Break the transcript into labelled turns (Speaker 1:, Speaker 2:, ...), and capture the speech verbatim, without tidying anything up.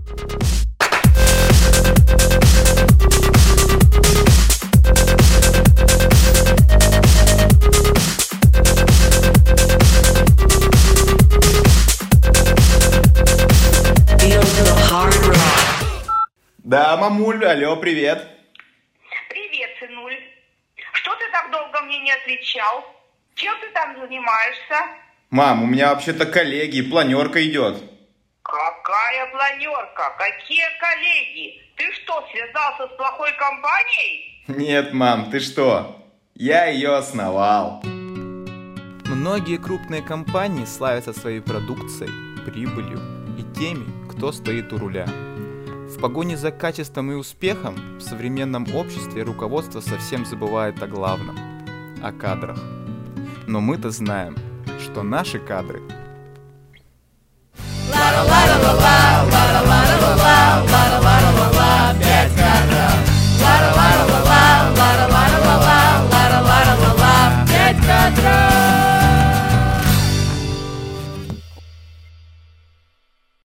Speaker 1: Да, мамуль, алло, привет.
Speaker 2: Привет, сынуль. Что ты так долго мне не отвечал? Чем ты там занимаешься?
Speaker 1: Мам, у меня вообще-то коллеги, планерка идет.
Speaker 2: Какая планерка? Какие коллеги? Ты что, связался с плохой компанией?
Speaker 1: Нет, мам, ты что? Я ее основал.
Speaker 3: Многие крупные компании славятся своей продукцией, прибылью и теми, кто стоит у руля. В погоне за качеством и успехом в современном обществе руководство совсем забывает о главном – о кадрах. Но мы-то знаем, что наши кадры